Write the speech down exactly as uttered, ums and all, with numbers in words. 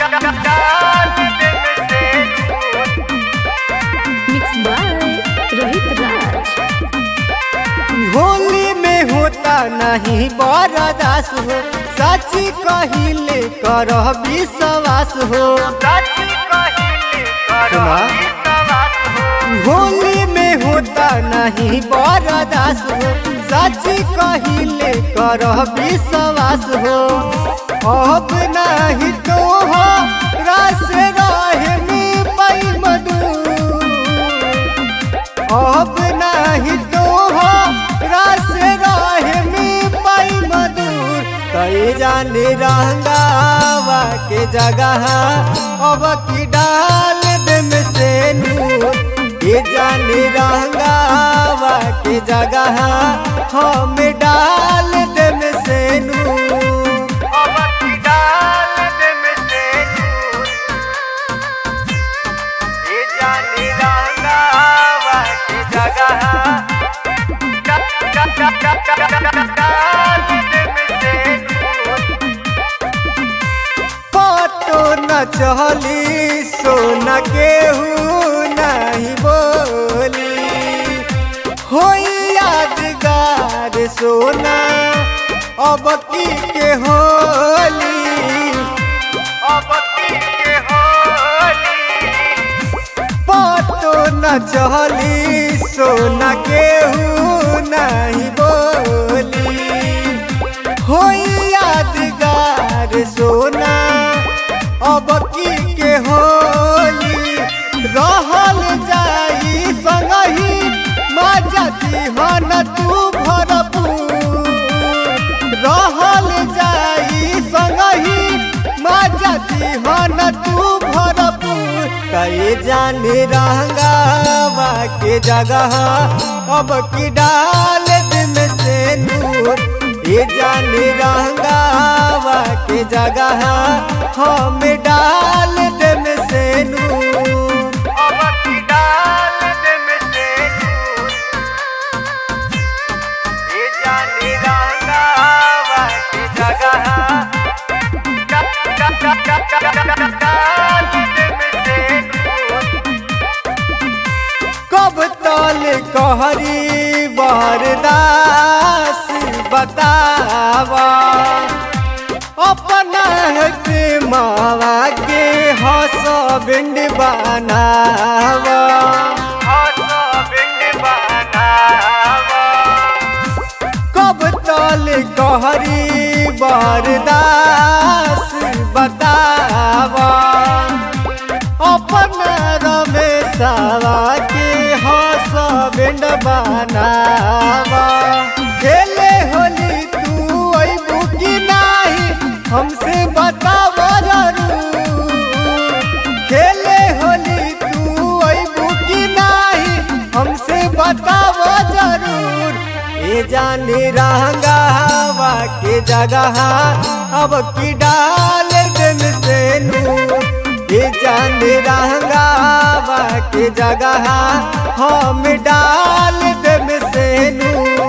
Mix by Rohit Raj. Holi में होता नहीं बरदास हो, सच्ची कहिले कर विश्वास हो। सुना होली में होता नहीं बरदास हो, सच्ची कहिले कर विश्वास हो। अब नहीं तो हो रस रहे में पई मधु, अब नहीं तो हो रस रहे में पई मधुर। कई जाने रंगावा के जगह अब की डाल दे में से नूर। ये जाने रंगावा के जगह हम डाल दे में से नूर। अब की डाल दे में से नूर। ये जाने रंगावा के जगह डाल दे में से नूर। पतो न चली सोना केहू नहीं बोली, हो यादगार सोना अब की के होली, अब की के होली। पतो न चली सोना केहू नहीं बोली, हो यादगार सोना अब की के होली। रहल जाई संगही मजती हन तू भरपूर, रहल जाई संगही मजती हन तू भरपूर। कई जाने रंगावा के जगह अब की डाल दे में से नूर। ये जाने रंगावा के जगह हम डाल दे में से नूर। अब की डाल दे में से नूर। ये जाने रंगावा के जगह डाल दे में से नूर। कब तल कहरी बरदास बतावा, अपना के मावा के हसबैंड बनावा, हसबैंड बनावा। कब तल कहरी बरदास बतावा, अपना रमेशवा के हसबैंड बनावा। खेले होली तू अइबू की नाही हमसे बताव जरूर, खेले होली तू अइबू की नाही हमसे बताव जरूर। ये जाने रंगावा के जगह अब की डाल दे में से नूर। ये जाने रंगावा के जगह हम डाल दे में से नूर।